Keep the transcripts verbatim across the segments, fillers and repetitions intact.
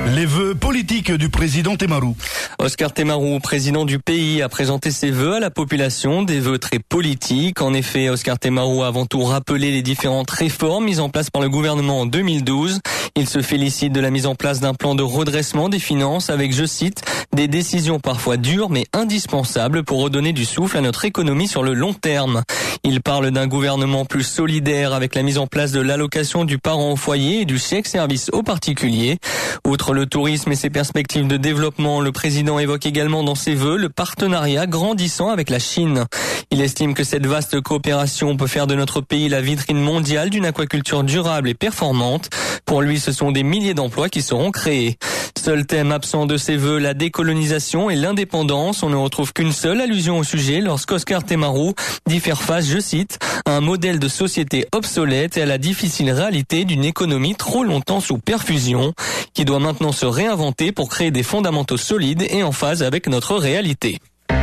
Les vœux politiques du président Temaru. Oscar Temaru, président du pays, a présenté ses vœux à la population, des vœux très politiques. En effet, Oscar Temaru a avant tout rappelé les différentes réformes mises en place par le gouvernement en deux mille douze. Il se félicite de la mise en place d'un plan de redressement des finances avec, je cite, des décisions parfois dures mais indispensables pour redonner du souffle à notre économie sur le long terme. Il parle d'un gouvernement plus solidaire avec la mise en place de l'allocation du parent au foyer et du chèque service aux particuliers. Outre le tourisme et ses perspectives de développement, le président évoque également dans ses vœux le partenariat grandissant avec la Chine. Il estime que cette vaste coopération peut faire de notre pays la vitrine mondiale d'une aquaculture durable et performante. Pour lui, ce sont des milliers d'emplois qui seront créés. Seul thème absent de ses vœux, la décolonisation et l'indépendance. On ne retrouve qu'une seule allusion au sujet lorsqu'Oscar Temaru dit faire face, je cite, à un modèle de société obsolète et à la difficile réalité d'une économie trop longtemps sous perfusion, qui doit maintenant se réinventer pour créer des fondamentaux solides et en phase avec notre réalité.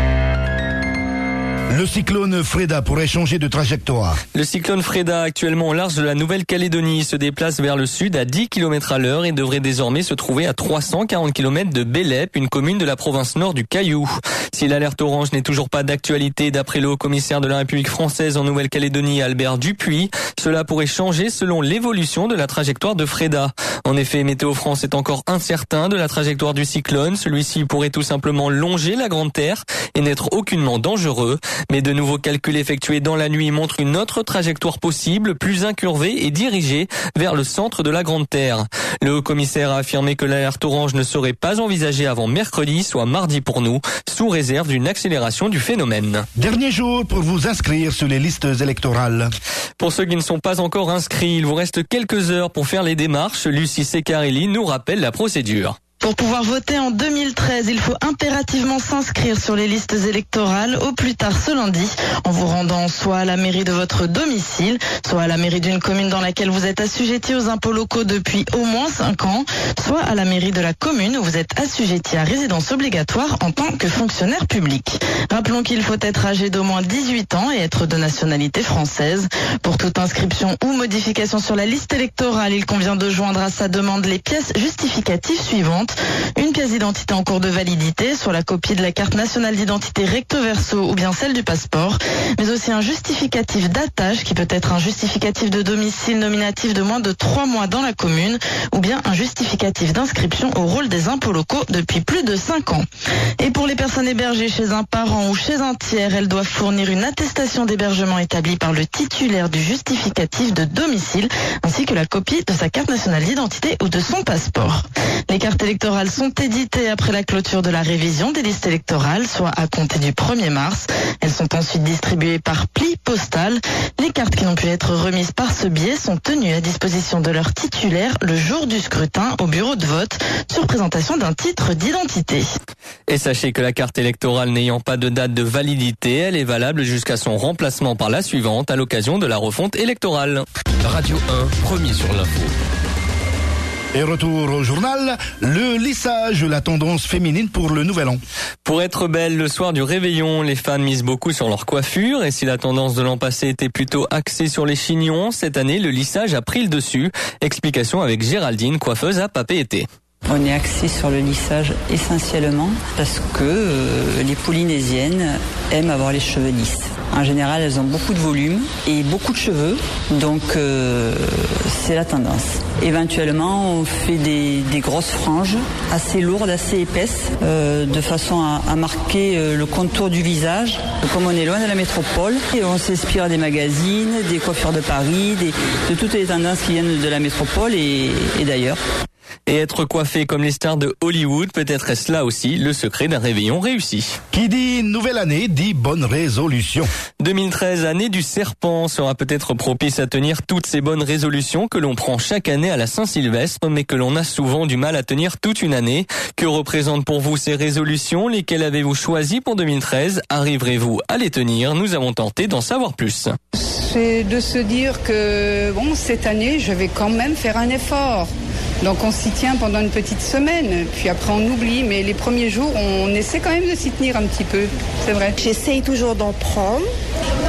Le cyclone Freda pourrait changer de trajectoire. Le cyclone Freda, actuellement au large de la Nouvelle-Calédonie, se déplace vers le sud à dix kilomètres à l'heure et devrait désormais se trouver à trois cent quarante kilomètres de Bélep, une commune de la province nord du Caillou. Si l'alerte orange n'est toujours pas d'actualité, d'après le haut-commissaire de la République française en Nouvelle-Calédonie, Albert Dupuis, cela pourrait changer selon l'évolution de la trajectoire de Freda. En effet, Météo France est encore incertain de la trajectoire du cyclone. Celui-ci pourrait tout simplement longer la Grande Terre et n'être aucunement dangereux. Mais de nouveaux calculs effectués dans la nuit montrent une autre trajectoire possible, plus incurvée et dirigée vers le centre de la Grande Terre. Le haut-commissaire a affirmé que l'alerte orange ne serait pas envisagée avant mercredi, soit mardi pour nous, sous réserve d'une accélération du phénomène. Dernier jour pour vous inscrire sur les listes électorales. Pour ceux qui ne sont pas encore inscrits, il vous reste quelques heures pour faire les démarches. Lucie Secarelli nous rappelle la procédure. Pour pouvoir voter en deux mille treize, il faut impérativement s'inscrire sur les listes électorales au plus tard ce lundi en vous rendant soit à la mairie de votre domicile, soit à la mairie d'une commune dans laquelle vous êtes assujetti aux impôts locaux depuis au moins cinq ans, soit à la mairie de la commune où vous êtes assujetti à résidence obligatoire en tant que fonctionnaire public. Rappelons qu'il faut être âgé d'au moins dix-huit ans et être de nationalité française. Pour toute inscription ou modification sur la liste électorale, il convient de joindre à sa demande les pièces justificatives suivantes. Une pièce d'identité en cours de validité, soit la copie de la carte nationale d'identité recto verso ou bien celle du passeport, mais aussi un justificatif d'attache qui peut être un justificatif de domicile nominatif de moins de trois mois dans la commune ou bien un justificatif d'inscription au rôle des impôts locaux depuis plus de cinq ans. Et pour les personnes hébergées chez un parent ou chez un tiers, elles doivent fournir une attestation d'hébergement établie par le titulaire du justificatif de domicile ainsi que la copie de sa carte nationale d'identité ou de son passeport. Les cartes électorales sont éditées après la clôture de la révision des listes électorales, soit à compter du premier mars. Elles sont ensuite distribuées par pli postal. Les cartes qui n'ont pu être remises par ce biais sont tenues à disposition de leur titulaire le jour du scrutin au bureau de vote sur présentation d'un titre d'identité. Et sachez que la carte électorale n'ayant pas de date de validité, elle est valable jusqu'à son remplacement par la suivante à l'occasion de la refonte électorale. Radio un, premier sur l'info. Et retour au journal, le lissage, la tendance féminine pour le nouvel an. Pour être belle le soir du réveillon, les femmes misent beaucoup sur leur coiffure et si la tendance de l'an passé était plutôt axée sur les chignons, cette année le lissage a pris le dessus. Explication avec Géraldine, coiffeuse à Papeete. On est axé sur le lissage essentiellement parce que euh, les Polynésiennes aiment avoir les cheveux lisses. En général, elles ont beaucoup de volume et beaucoup de cheveux, donc euh, c'est la tendance. Éventuellement, on fait des, des grosses franges assez lourdes, assez épaisses, euh, de façon à, à marquer euh, le contour du visage. Comme on est loin de la métropole, et on s'inspire des magazines, des coiffures de Paris, des, de toutes les tendances qui viennent de la métropole et, et d'ailleurs. Et être coiffé comme les stars de Hollywood, peut-être est-ce là aussi le secret d'un réveillon réussi. Qui dit nouvelle année, dit bonne résolution. deux mille treize, année du serpent, sera peut-être propice à tenir toutes ces bonnes résolutions que l'on prend chaque année à la Saint-Sylvestre, mais que l'on a souvent du mal à tenir toute une année. Que représentent pour vous ces résolutions? Lesquelles avez-vous choisies pour deux mille treize? Arriverez-vous à les tenir? Nous avons tenté d'en savoir plus. C'est de se dire que, bon, cette année, je vais quand même faire un effort. Donc on s'y tient pendant une petite semaine, puis après on oublie, mais les premiers jours, on essaie quand même de s'y tenir un petit peu, c'est vrai. J'essaye toujours d'en prendre,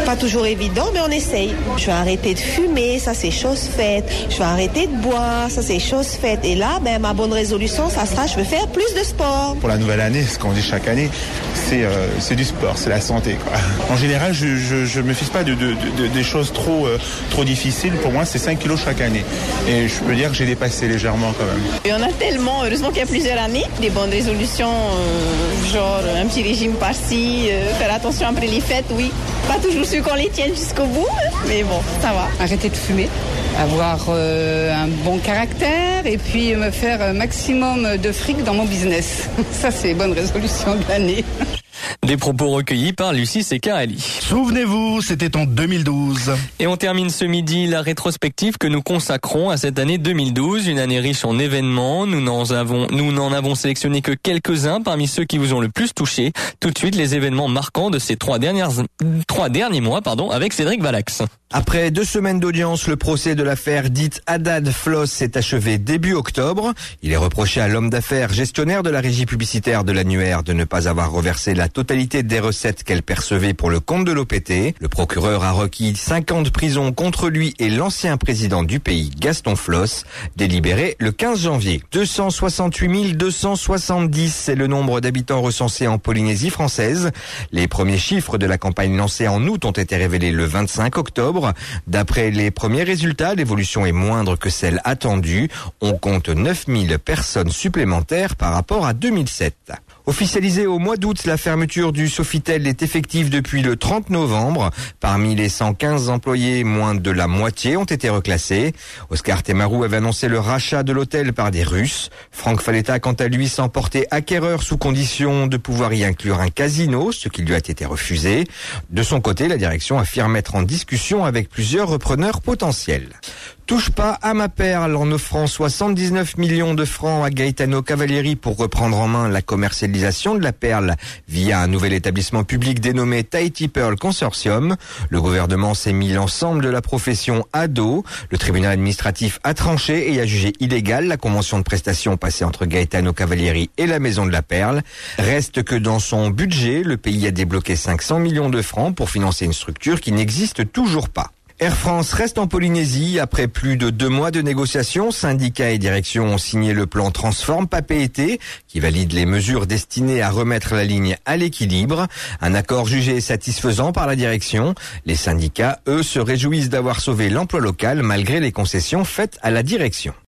Pas toujours évident, mais on essaye. Je vais arrêter de fumer, ça c'est chose faite. Je vais arrêter de boire, ça c'est chose faite. Et là, ben, ma bonne résolution, ça sera, je vais faire plus de sport. Pour la nouvelle année, ce qu'on dit chaque année, c'est, euh, c'est du sport, c'est la santé, quoi. En général, je, je, je me fiche pas de, de, de, des choses trop, euh, trop difficiles. Pour moi, c'est cinq kilos chaque année. Et je peux dire que j'ai dépassé légèrement quand même. Il y en a tellement, heureusement qu'il y a plusieurs années, des bonnes résolutions, euh, genre un petit régime par-ci, euh, faire attention après les fêtes, oui. Pas toujours sûr qu'on les tienne jusqu'au bout, mais bon, ça va. Arrêter de fumer, avoir euh, un bon caractère et puis me faire un maximum de fric dans mon business. Ça, c'est bonne résolution de l'année. Des propos recueillis par Lucie Secarelli. Souvenez-vous, c'était en deux mille douze. Et on termine ce midi la rétrospective que nous consacrons à cette année deux mille douze, une année riche en événements. Nous n'en avons, nous n'en avons sélectionné que quelques-uns parmi ceux qui vous ont le plus touché. Tout de suite, les événements marquants de ces trois dernières, trois derniers mois, pardon, avec Cédric Valax. Après deux semaines d'audience, le procès de l'affaire dite Haddad Floss s'est achevé début octobre. Il est reproché à l'homme d'affaires gestionnaire de la régie publicitaire de l'annuaire de ne pas avoir reversé la totalité des recettes qu'elle percevait pour le compte de l'O P T. Le procureur a requis cinq ans de prison contre lui et l'ancien président du pays, Gaston Floss, délibéré le quinze janvier. deux cent soixante-huit mille deux cent soixante-dix, c'est le nombre d'habitants recensés en Polynésie française. Les premiers chiffres de la campagne lancée en août ont été révélés le vingt-cinq octobre. D'après les premiers résultats, l'évolution est moindre que celle attendue. On compte neuf mille personnes supplémentaires par rapport à deux mille sept. Officialisée au mois d'août, la fermeture du Sofitel est effective depuis le trente novembre. Parmi les cent quinze employés, moins de la moitié ont été reclassés. Oscar Temaru avait annoncé le rachat de l'hôtel par des Russes. Franck Faletta, quant à lui, s'en portait acquéreur sous condition de pouvoir y inclure un casino, ce qui lui a été refusé. De son côté, la direction affirme être en discussion avec plusieurs repreneurs potentiels. Touche pas à ma perle en offrant soixante-dix-neuf millions de francs à Gaetano Cavalieri pour reprendre en main la commercialisation de la perle via un nouvel établissement public dénommé Tahiti Pearl Consortium. Le gouvernement s'est mis l'ensemble de la profession à dos. Le tribunal administratif a tranché et a jugé illégale la convention de prestation passée entre Gaetano Cavalieri et la Maison de la Perle. Reste que dans son budget, le pays a débloqué cinq cents millions de francs pour financer une structure qui n'existe toujours pas. Air France reste en Polynésie. Après plus de deux mois de négociations, syndicats et direction ont signé le plan Transform Papeete qui valide les mesures destinées à remettre la ligne à l'équilibre. Un accord jugé satisfaisant par la direction. Les syndicats, eux, se réjouissent d'avoir sauvé l'emploi local malgré les concessions faites à la direction.